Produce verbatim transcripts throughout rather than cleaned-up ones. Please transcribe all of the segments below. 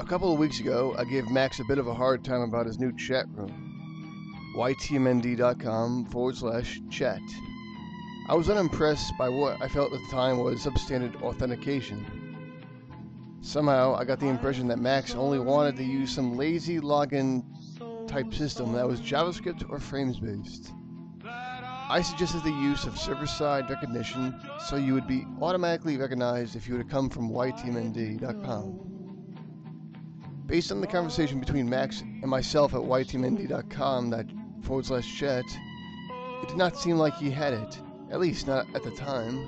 A couple of weeks ago, I gave Max a bit of a hard time about his new chat room, ytmnd.com forward slash chat. I was unimpressed by what I felt at the time was substandard authentication. Somehow, I got the impression that Max only wanted to use some lazy login type system that was JavaScript or Frames based. I suggested the use of server-side recognition so you would be automatically recognized if you were to come from y t m n d dot com. Based on the conversation between Max and myself at ytmnd dot com that forward slash chat, it did not seem like he had it, at least not at the time.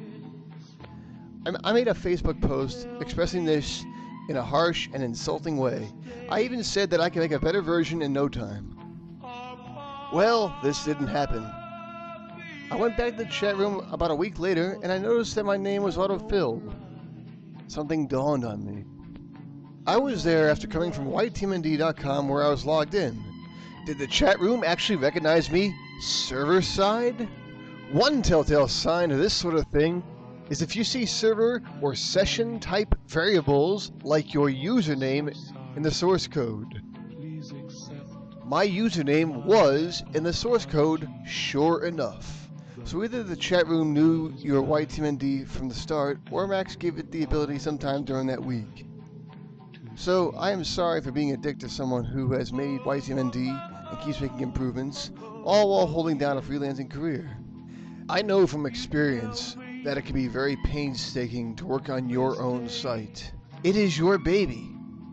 I made a Facebook post expressing this in a harsh and insulting way. I even said that I could make a better version in no time. Well, this didn't happen. I went back to the chat room about a week later and I noticed that my name was auto-filled. Something dawned on me. I was there after coming from y t m n d dot com where I was logged in. Did the chat room actually recognize me server-side? One telltale sign of this sort of thing is if you see server or session type variables like your username in the source code. My username was in the source code, sure enough. So either the chat room knew you were y t m n d from the start, or Max gave it the ability sometime during that week. So I am sorry for being a dick to someone who has made y t m n d and keeps making improvements, all while holding down a freelancing career. I know from experience that it can be very painstaking to work on your own site. It is your baby.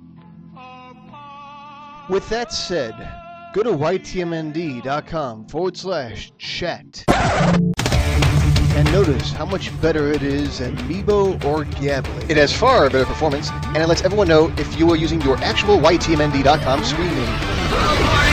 With that said, go to ytmnd.com forward slash chat and notice how much better it is than Meebo or Gably. It has far better performance, and it lets everyone know if you are using your actual y t m n d dot com screen name.